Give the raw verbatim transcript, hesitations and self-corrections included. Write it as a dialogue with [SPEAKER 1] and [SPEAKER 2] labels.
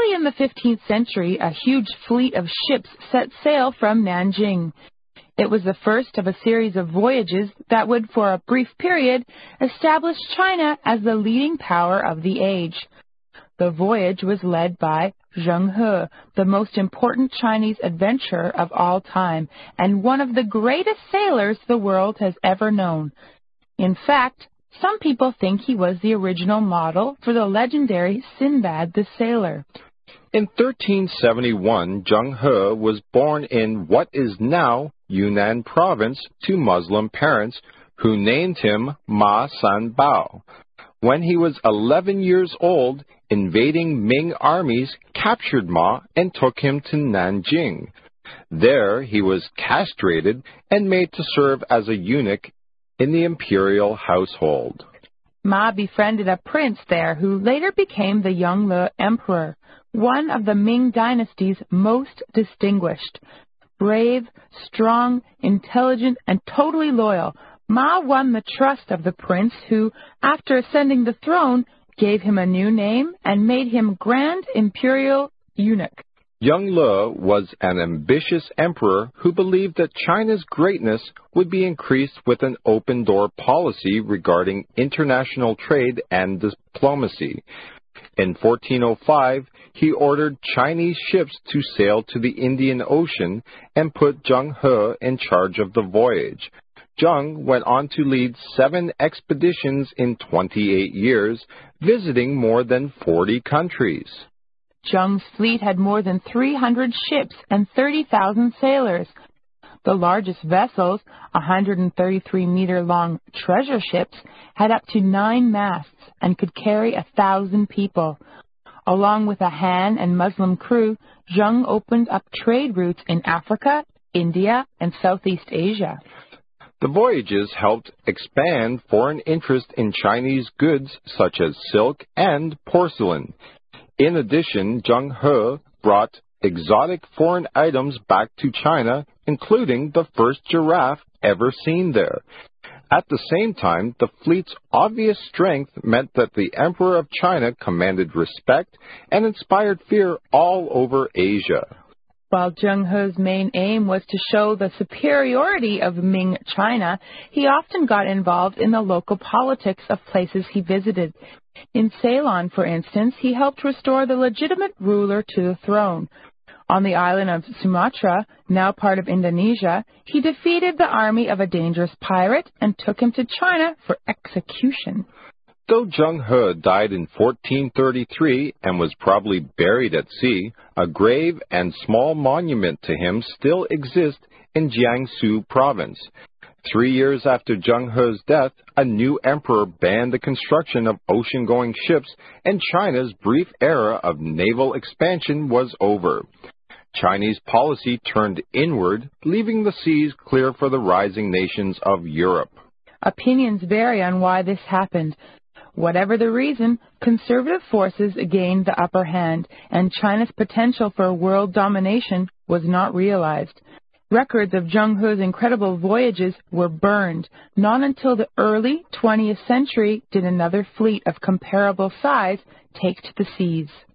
[SPEAKER 1] Early in the fifteenth century, a huge fleet of ships set sail from Nanjing. It was the first of a series of voyages that would, for a brief period, establish China as the leading power of the age. The voyage was led by Zheng He, the most important Chinese adventurer of all time, and one of the greatest sailors the world has ever known. In fact, some people think he was the original model for the legendary Sinbad the Sailor.
[SPEAKER 2] In thirteen seventy-one, Zheng He was born in what is now Yunnan province to Muslim parents who named him Ma Sanbao. When he was eleven years old, invading Ming armies captured Ma and took him to Nanjing. There he was castrated and made to serve as a eunuch in the imperial household.
[SPEAKER 1] Ma befriended a prince there who later became the Yongle Emperor, one of the Ming dynasty's most distinguished. Brave, strong, intelligent, and totally loyal, Ma won the trust of the prince who, after ascending the throne, gave him a new name and made him Grand Imperial Eunuch.
[SPEAKER 2] Yongle was an ambitious emperor who believed that China's greatness would be increased with an open-door policy regarding international trade and diplomacy. In fourteen oh five, he ordered Chinese ships to sail to the Indian Ocean and put Zheng He in charge of the voyage. Zheng went on to lead seven expeditions in twenty-eight years, visiting more than forty countries.
[SPEAKER 1] Zheng's fleet had more than three hundred ships and thirty thousand sailors. The largest vessels, one hundred thirty-three meter long treasure ships, had up to nine masts and could carry a thousand people. Along with a Han and Muslim crew, Zheng opened up trade routes in Africa, India, and Southeast Asia.
[SPEAKER 2] The voyages helped expand foreign interest in Chinese goods such as silk and porcelain. In addition, Zheng He brought exotic foreign items back to China, including the first giraffe ever seen there. At the same time, the fleet's obvious strength meant that the Emperor of China commanded respect and inspired fear all over Asia.
[SPEAKER 1] While Zheng He's main aim was to show the superiority of Ming China, he often got involved in the local politics of places he visited. In Ceylon, for instance, he helped restore the legitimate ruler to the throne. On the island of Sumatra, now part of Indonesia, he defeated the army of a dangerous pirate and took him to China for execution.
[SPEAKER 2] Though Zheng He died in fourteen thirty-three and was probably buried at sea, a grave and small monument to him still exist in Jiangsu province. Three years after Zheng He's death, a new emperor banned the construction of ocean-going ships, and China's brief era of naval expansion was over. Chinese policy turned inward, leaving the seas clear for the rising nations of Europe.
[SPEAKER 1] Opinions vary on why this happened. Whatever the reason, conservative forces gained the upper hand, and China's potential for world domination was not realized. Records of Zheng He's incredible voyages were burned. Not until the early twentieth century did another fleet of comparable size take to the seas.